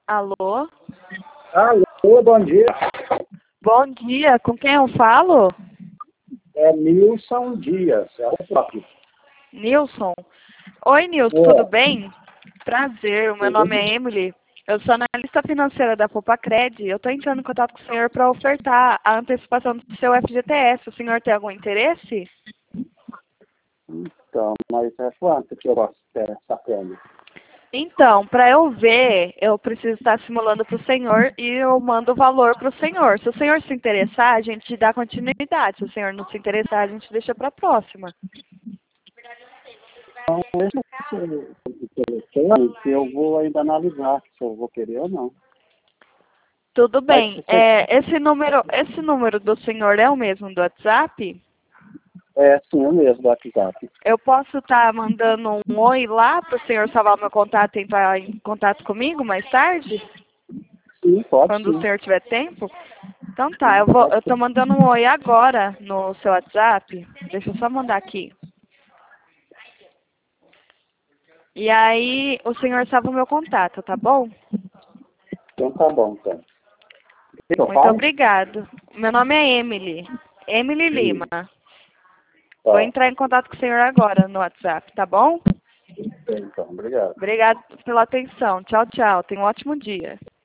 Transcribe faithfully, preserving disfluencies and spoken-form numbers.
Alô? Alô, bom dia. Bom dia, com quem eu falo? É Nilson Dias, é o próprio. Nilson. Oi, Nilson, É, tudo bem? Prazer, o meu tudo nome bem. é Emily. Eu sou analista financeira da Popacred. Eu estou entrando em contato com o senhor para ofertar a antecipação do seu F G T S. O senhor tem algum interesse? Então, mas é quanto que eu posso ter essa câmera? Então, para eu ver, eu preciso estar simulando para o senhor e eu mando o valor para o senhor. Se o senhor se interessar, a gente dá continuidade. Se o senhor não se interessar, a gente deixa para a próxima. Então, deixa eu telefone que eu vou ainda analisar se eu vou querer ou não. Tudo Mas bem. se você... É, esse número, esse número do senhor é o mesmo do WhatsApp? É, sim, eu mesmo, do WhatsApp. Eu posso estar mandando um oi lá para o senhor salvar o meu contato e entrar em contato comigo mais tarde? Sim, pode Quando o sim. senhor tiver tempo? Então tá, Sim, eu vou, pode eu tô sim. mandando um oi agora no seu WhatsApp. Deixa eu só mandar aqui. E aí o senhor salva o meu contato, tá bom? Então tá bom, então. O que eu Muito falo? obrigado. Meu nome é Emily. Emily Lima. Sim. Vou Tá. entrar em contato com o senhor agora no WhatsApp, tá bom? Então, obrigado. Obrigado pela atenção. Tchau, tchau. Tenha um ótimo dia.